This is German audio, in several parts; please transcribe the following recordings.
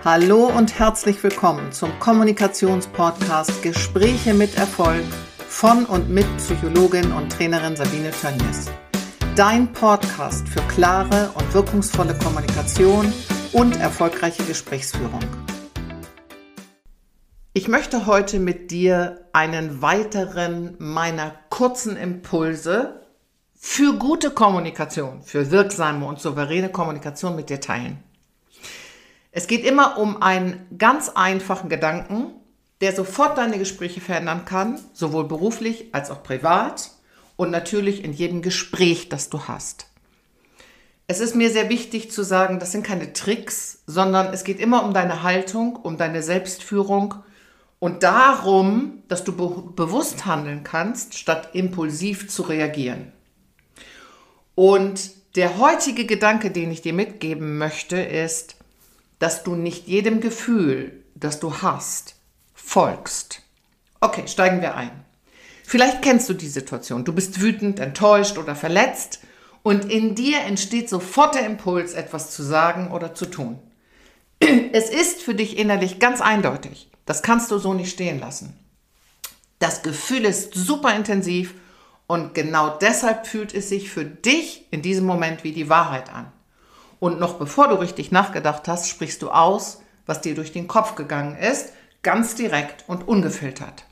Hallo und herzlich willkommen zum Kommunikationspodcast Gespräche mit Erfolg von und mit Psychologin und Trainerin Sabine Tönjes. Dein Podcast für klare und wirkungsvolle Kommunikation und erfolgreiche Gesprächsführung. Ich möchte heute mit dir einen weiteren meiner kurzen Impulse für gute Kommunikation, für wirksame und souveräne Kommunikation mit dir teilen. Es geht immer um einen ganz einfachen Gedanken, der sofort deine Gespräche verändern kann, sowohl beruflich als auch privat und natürlich in jedem Gespräch, das du hast. Es ist mir sehr wichtig zu sagen, das sind keine Tricks, sondern es geht immer um deine Haltung, um deine Selbstführung und darum, dass du bewusst handeln kannst, statt impulsiv zu reagieren. Und der heutige Gedanke, den ich dir mitgeben möchte, ist, dass du nicht jedem Gefühl, das du hast, folgst. Okay, steigen wir ein. Vielleicht kennst du die Situation. Du bist wütend, enttäuscht oder verletzt und in dir entsteht sofort der Impuls, etwas zu sagen oder zu tun. Es ist für dich innerlich ganz eindeutig. Das kannst du so nicht stehen lassen. Das Gefühl ist super intensiv und genau deshalb fühlt es sich für dich in diesem Moment wie die Wahrheit an. Und noch bevor du richtig nachgedacht hast, sprichst du aus, was dir durch den Kopf gegangen ist, ganz direkt und ungefiltert.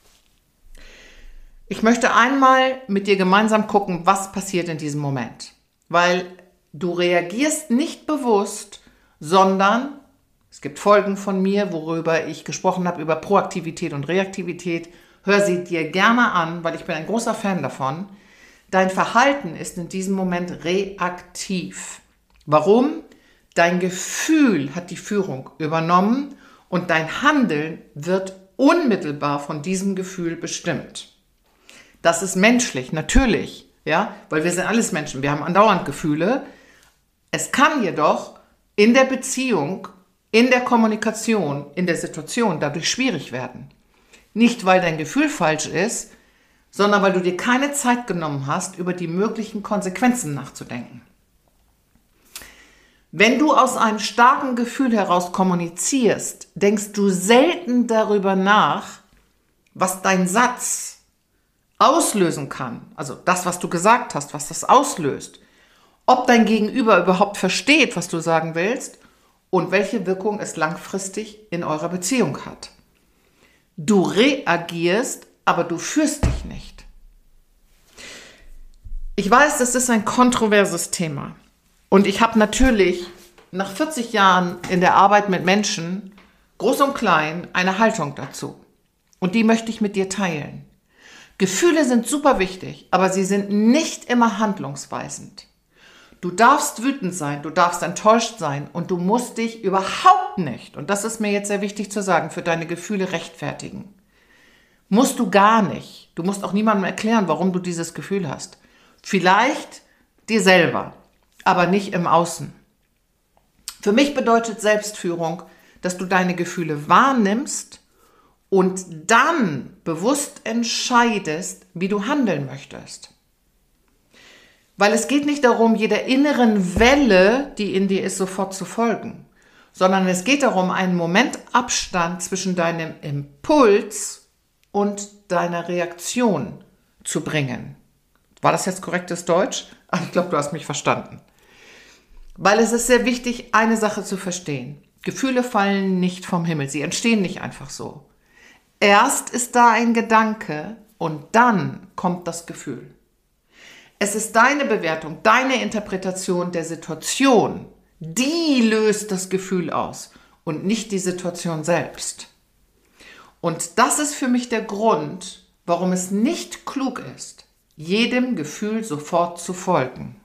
Ich möchte einmal mit dir gemeinsam gucken, was passiert in diesem Moment. Weil du reagierst nicht bewusst, sondern es gibt Folgen von mir, worüber ich gesprochen habe, über Proaktivität und Reaktivität. Hör sie dir gerne an, weil ich bin ein großer Fan davon. Dein Verhalten ist in diesem Moment reaktiv. Warum? Dein Gefühl hat die Führung übernommen und dein Handeln wird unmittelbar von diesem Gefühl bestimmt. Das ist menschlich, natürlich, ja, weil wir sind alles Menschen, wir haben andauernd Gefühle. Es kann jedoch in der Beziehung, in der Kommunikation, in der Situation dadurch schwierig werden. Nicht, weil dein Gefühl falsch ist, sondern weil du dir keine Zeit genommen hast, über die möglichen Konsequenzen nachzudenken. Wenn du aus einem starken Gefühl heraus kommunizierst, denkst du selten darüber nach, was dein Satz auslösen kann. Also das, was du gesagt hast, was das auslöst. Ob dein Gegenüber überhaupt versteht, was du sagen willst und welche Wirkung es langfristig in eurer Beziehung hat. Du reagierst, aber du führst dich nicht. Ich weiß, das ist ein kontroverses Thema. Und ich habe natürlich nach 40 Jahren in der Arbeit mit Menschen, groß und klein, eine Haltung dazu. Und die möchte ich mit dir teilen. Gefühle sind super wichtig, aber sie sind nicht immer handlungsweisend. Du darfst wütend sein, du darfst enttäuscht sein und du musst dich überhaupt nicht, und das ist mir jetzt sehr wichtig zu sagen, für deine Gefühle rechtfertigen. Musst du gar nicht. Du musst auch niemandem erklären, warum du dieses Gefühl hast. Vielleicht dir selber, aber nicht im Außen. Für mich bedeutet Selbstführung, dass du deine Gefühle wahrnimmst und dann bewusst entscheidest, wie du handeln möchtest. Weil es geht nicht darum, jeder inneren Welle, die in dir ist, sofort zu folgen, sondern es geht darum, einen Moment Abstand zwischen deinem Impuls und deiner Reaktion zu bringen. War das jetzt korrektes Deutsch? Ich glaube, du hast mich verstanden. Weil es ist sehr wichtig, eine Sache zu verstehen. Gefühle fallen nicht vom Himmel, sie entstehen nicht einfach so. Erst ist da ein Gedanke und dann kommt das Gefühl. Es ist deine Bewertung, deine Interpretation der Situation, die löst das Gefühl aus und nicht die Situation selbst. Und das ist für mich der Grund, warum es nicht klug ist, jedem Gefühl sofort zu folgen.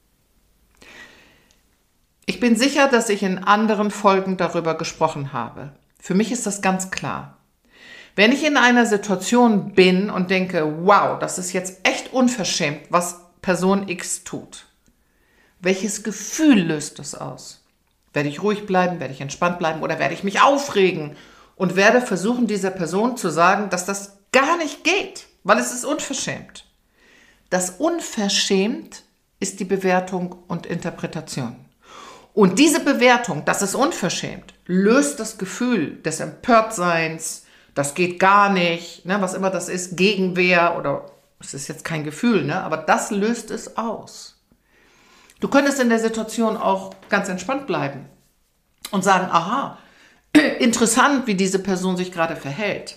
Ich bin sicher, dass ich in anderen Folgen darüber gesprochen habe. Für mich ist das ganz klar. Wenn ich in einer Situation bin und denke, wow, das ist jetzt echt unverschämt, was Person X tut. Welches Gefühl löst es aus? Werde ich ruhig bleiben, werde ich entspannt bleiben oder werde ich mich aufregen und werde versuchen, dieser Person zu sagen, dass das gar nicht geht, weil es ist unverschämt. Das unverschämt ist die Bewertung und Interpretation. Und diese Bewertung, das ist unverschämt, löst das Gefühl des Empörtseins, das geht gar nicht, ne, was immer das ist, Gegenwehr oder es ist jetzt kein Gefühl, ne, aber das löst es aus. Du könntest in der Situation auch ganz entspannt bleiben und sagen, aha, interessant, wie diese Person sich gerade verhält.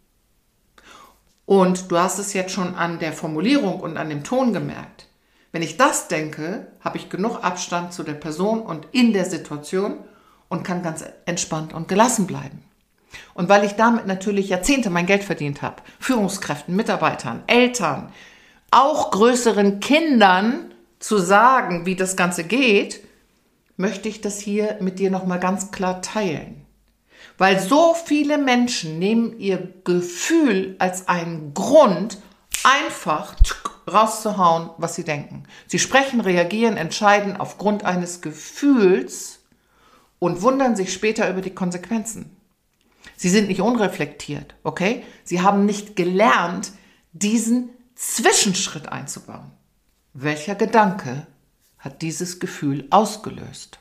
Und du hast es jetzt schon an der Formulierung und an dem Ton gemerkt. Wenn ich das denke, habe ich genug Abstand zu der Person und in der Situation und kann ganz entspannt und gelassen bleiben. Und weil ich damit natürlich Jahrzehnte mein Geld verdient habe, Führungskräften, Mitarbeitern, Eltern, auch größeren Kindern zu sagen, wie das Ganze geht, möchte ich das hier mit dir nochmal ganz klar teilen. Weil so viele Menschen nehmen ihr Gefühl als einen Grund, einfach rauszuhauen, was sie denken. Sie sprechen, reagieren, entscheiden aufgrund eines Gefühls und wundern sich später über die Konsequenzen. Sie sind nicht unreflektiert, okay? Sie haben nicht gelernt, diesen Zwischenschritt einzubauen. Welcher Gedanke hat dieses Gefühl ausgelöst?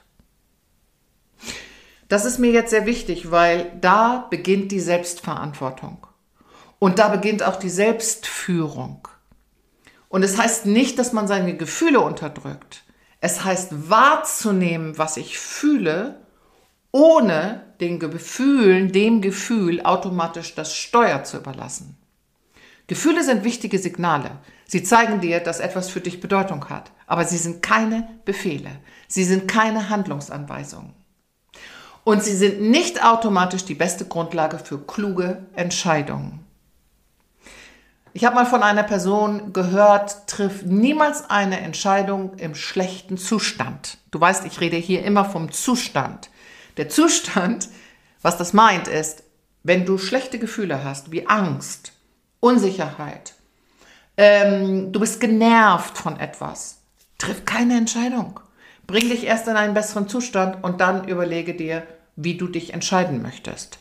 Das ist mir jetzt sehr wichtig, weil da beginnt die Selbstverantwortung. Und da beginnt auch die Selbstführung. Und es heißt nicht, dass man seine Gefühle unterdrückt. Es heißt wahrzunehmen, was ich fühle, ohne dem Gefühl automatisch das Steuer zu überlassen. Gefühle sind wichtige Signale. Sie zeigen dir, dass etwas für dich Bedeutung hat. Aber sie sind keine Befehle. Sie sind keine Handlungsanweisungen. Und sie sind nicht automatisch die beste Grundlage für kluge Entscheidungen. Ich habe mal von einer Person gehört, triff niemals eine Entscheidung im schlechten Zustand. Du weißt, ich rede hier immer vom Zustand. Der Zustand, was das meint, ist, wenn du schlechte Gefühle hast, wie Angst, Unsicherheit, du bist genervt von etwas, triff keine Entscheidung. Bring dich erst in einen besseren Zustand und dann überlege dir, wie du dich entscheiden möchtest.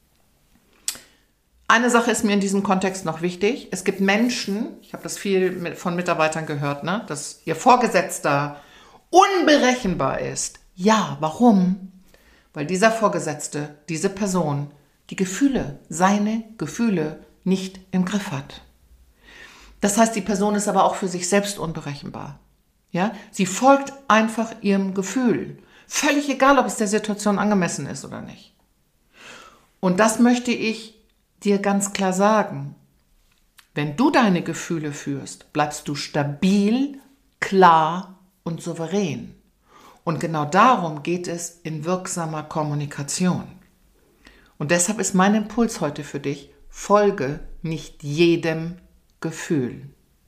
Eine Sache ist mir in diesem Kontext noch wichtig. Es gibt Menschen, ich habe das viel von Mitarbeitern gehört, ne, dass ihr Vorgesetzter unberechenbar ist. Ja, warum? Weil dieser Vorgesetzte, diese Person, seine Gefühle nicht im Griff hat. Das heißt, die Person ist aber auch für sich selbst unberechenbar. Ja? Sie folgt einfach ihrem Gefühl. Völlig egal, ob es der Situation angemessen ist oder nicht. Und das möchte ich dir ganz klar sagen. Wenn du deine Gefühle führst, bleibst du stabil, klar und souverän. Und genau darum geht es in wirksamer Kommunikation. Und deshalb ist mein Impuls heute für dich, folge nicht jedem Gefühl.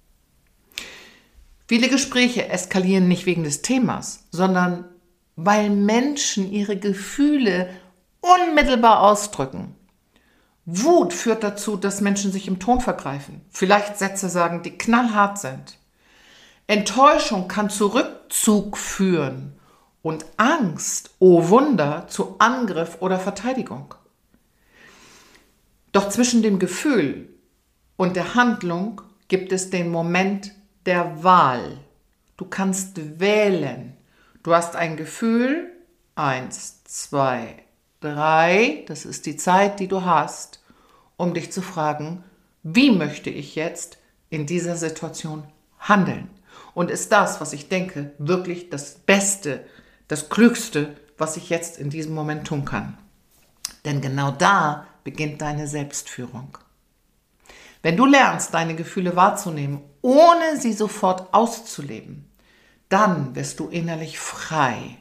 Viele Gespräche eskalieren nicht wegen des Themas, sondern weil Menschen ihre Gefühle unmittelbar ausdrücken. Wut führt dazu, dass Menschen sich im Ton vergreifen, vielleicht Sätze sagen, die knallhart sind. Enttäuschung kann zu Rückzug führen und Angst, oh Wunder, zu Angriff oder Verteidigung. Doch zwischen dem Gefühl und der Handlung gibt es den Moment der Wahl. Du kannst wählen. Du hast ein Gefühl, 1, 2, 3, das ist die Zeit, die du hast, um dich zu fragen, wie möchte ich jetzt in dieser Situation handeln? Und ist das, was ich denke, wirklich das Beste, das Klügste, was ich jetzt in diesem Moment tun kann? Denn genau da beginnt deine Selbstführung. Wenn du lernst, deine Gefühle wahrzunehmen, ohne sie sofort auszuleben, dann wirst du innerlich frei.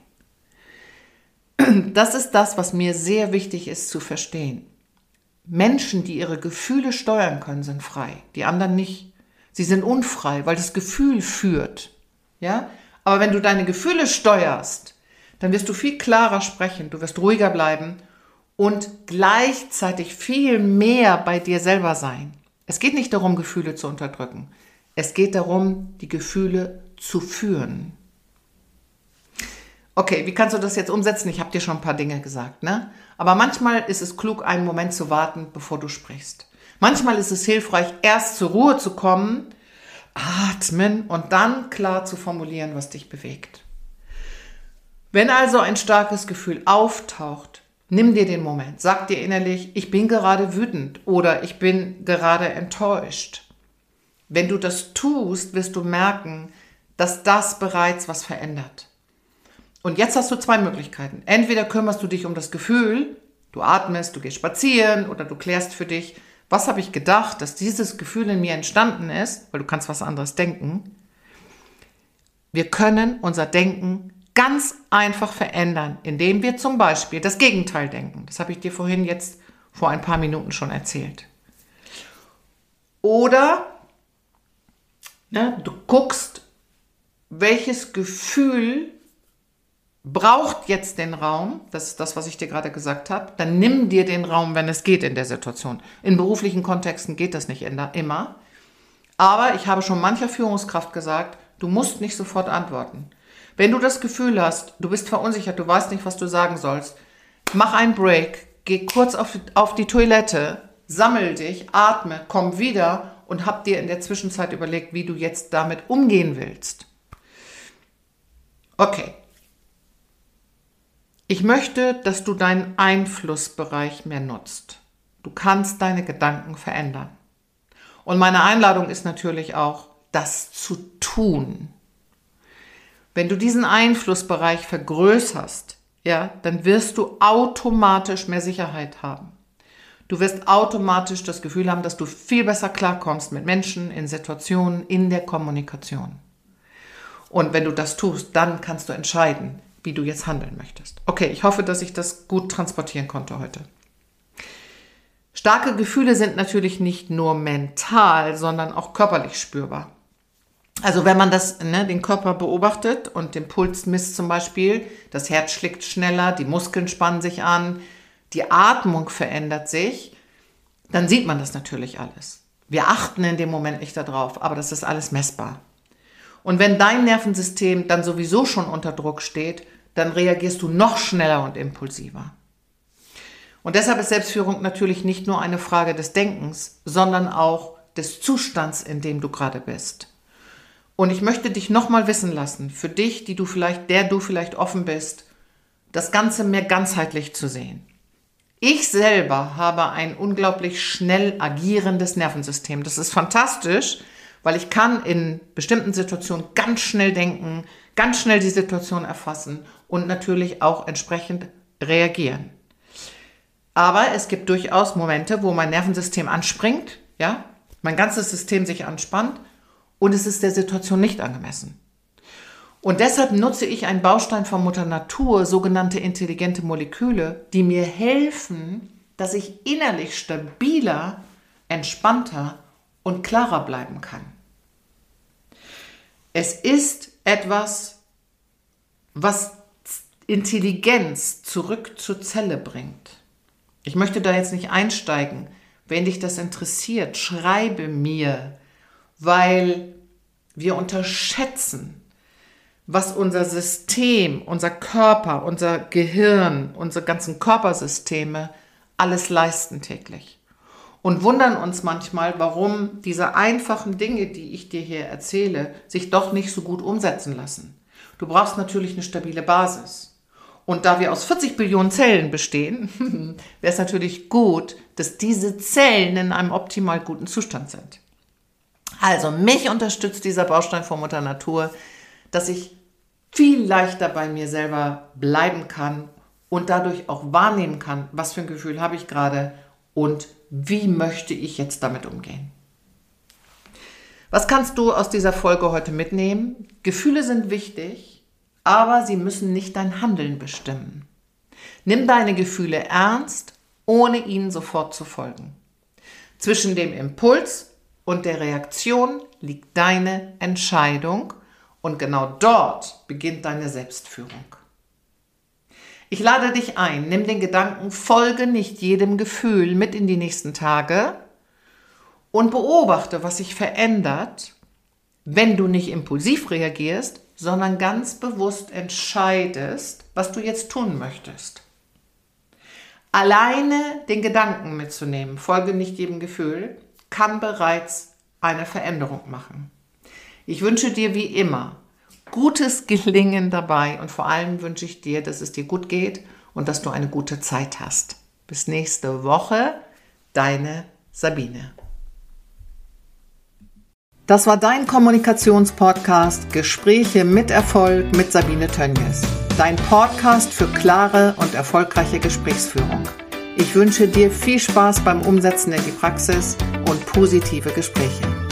Das ist das, was mir sehr wichtig ist zu verstehen. Menschen, die ihre Gefühle steuern können, sind frei, die anderen nicht. Sie sind unfrei, weil das Gefühl führt. Ja? Aber wenn du deine Gefühle steuerst, dann wirst du viel klarer sprechen, du wirst ruhiger bleiben und gleichzeitig viel mehr bei dir selber sein. Es geht nicht darum, Gefühle zu unterdrücken. Es geht darum, die Gefühle zu führen. Okay, wie kannst du das jetzt umsetzen? Ich habe dir schon ein paar Dinge gesagt, ne? Aber manchmal ist es klug, einen Moment zu warten, bevor du sprichst. Manchmal ist es hilfreich, erst zur Ruhe zu kommen, atmen und dann klar zu formulieren, was dich bewegt. Wenn also ein starkes Gefühl auftaucht, nimm dir den Moment, sag dir innerlich, ich bin gerade wütend oder ich bin gerade enttäuscht. Wenn du das tust, wirst du merken, dass das bereits was verändert. Und jetzt hast du zwei Möglichkeiten. Entweder kümmerst du dich um das Gefühl, du atmest, du gehst spazieren oder du klärst für dich, was habe ich gedacht, dass dieses Gefühl in mir entstanden ist, weil du kannst was anderes denken. Wir können unser Denken ganz einfach verändern, indem wir zum Beispiel das Gegenteil denken. Das habe ich dir vorhin jetzt vor ein paar Minuten schon erzählt. Oder du guckst, welches Gefühl braucht jetzt den Raum, das ist das, was ich dir gerade gesagt habe, dann nimm dir den Raum, wenn es geht in der Situation. In beruflichen Kontexten geht das nicht immer, aber ich habe schon mancher Führungskraft gesagt, du musst nicht sofort antworten. Wenn du das Gefühl hast, du bist verunsichert, du weißt nicht, was du sagen sollst, mach einen Break, geh kurz auf die Toilette, sammel dich, atme, komm wieder und hab dir in der Zwischenzeit überlegt, wie du jetzt damit umgehen willst. Okay. Ich möchte, dass du deinen Einflussbereich mehr nutzt. Du kannst deine Gedanken verändern. Und meine Einladung ist natürlich auch, das zu tun. Wenn du diesen Einflussbereich vergrößerst, dann wirst du automatisch mehr Sicherheit haben. Du wirst automatisch das Gefühl haben, dass du viel besser klarkommst mit Menschen, in Situationen, in der Kommunikation. Und wenn du das tust, dann kannst du entscheiden, wie du jetzt handeln möchtest. Okay, ich hoffe, dass ich das gut transportieren konnte heute. Starke Gefühle sind natürlich nicht nur mental, sondern auch körperlich spürbar. Also wenn man den Körper beobachtet und den Puls misst zum Beispiel, das Herz schlägt schneller, die Muskeln spannen sich an, die Atmung verändert sich, dann sieht man das natürlich alles. Wir achten in dem Moment nicht darauf, aber das ist alles messbar. Und wenn dein Nervensystem dann sowieso schon unter Druck steht, dann reagierst du noch schneller und impulsiver. Und deshalb ist Selbstführung natürlich nicht nur eine Frage des Denkens, sondern auch des Zustands, in dem du gerade bist. Und ich möchte dich nochmal wissen lassen, für dich, der du vielleicht offen bist, das Ganze mehr ganzheitlich zu sehen. Ich selber habe ein unglaublich schnell agierendes Nervensystem. Das ist fantastisch, weil ich kann in bestimmten Situationen ganz schnell denken, ganz schnell die Situation erfassen und natürlich auch entsprechend reagieren. Aber es gibt durchaus Momente, wo mein Nervensystem anspringt, mein ganzes System sich anspannt und es ist der Situation nicht angemessen. Und deshalb nutze ich einen Baustein von Mutter Natur, sogenannte intelligente Moleküle, die mir helfen, dass ich innerlich stabiler, entspannter und klarer bleiben kann. Es ist etwas, was Intelligenz zurück zur Zelle bringt. Ich möchte da jetzt nicht einsteigen. Wenn dich das interessiert, schreibe mir, weil wir unterschätzen, was unser System, unser Körper, unser Gehirn, unsere ganzen Körpersysteme alles leisten täglich. Und wundern uns manchmal, warum diese einfachen Dinge, die ich dir hier erzähle, sich doch nicht so gut umsetzen lassen. Du brauchst natürlich eine stabile Basis. Und da wir aus 40 Billionen Zellen bestehen, wäre es natürlich gut, dass diese Zellen in einem optimal guten Zustand sind. Also mich unterstützt dieser Baustein von Mutter Natur, dass ich viel leichter bei mir selber bleiben kann und dadurch auch wahrnehmen kann, was für ein Gefühl habe ich gerade und wie möchte ich jetzt damit umgehen. Was kannst du aus dieser Folge heute mitnehmen? Gefühle sind wichtig, aber sie müssen nicht dein Handeln bestimmen. Nimm deine Gefühle ernst, ohne ihnen sofort zu folgen. Zwischen dem Impuls und der Reaktion liegt deine Entscheidung und genau dort beginnt deine Selbstführung. Ich lade dich ein, nimm den Gedanken, folge nicht jedem Gefühl mit in die nächsten Tage und beobachte, was sich verändert, wenn du nicht impulsiv reagierst, sondern ganz bewusst entscheidest, was du jetzt tun möchtest. Alleine den Gedanken mitzunehmen, folge nicht jedem Gefühl, kann bereits eine Veränderung machen. Ich wünsche dir wie immer gutes Gelingen dabei und vor allem wünsche ich dir, dass es dir gut geht und dass du eine gute Zeit hast. Bis nächste Woche, deine Sabine. Das war dein Kommunikationspodcast Gespräche mit Erfolg mit Sabine Tönjes. Dein Podcast für klare und erfolgreiche Gesprächsführung. Ich wünsche dir viel Spaß beim Umsetzen in die Praxis und positive Gespräche.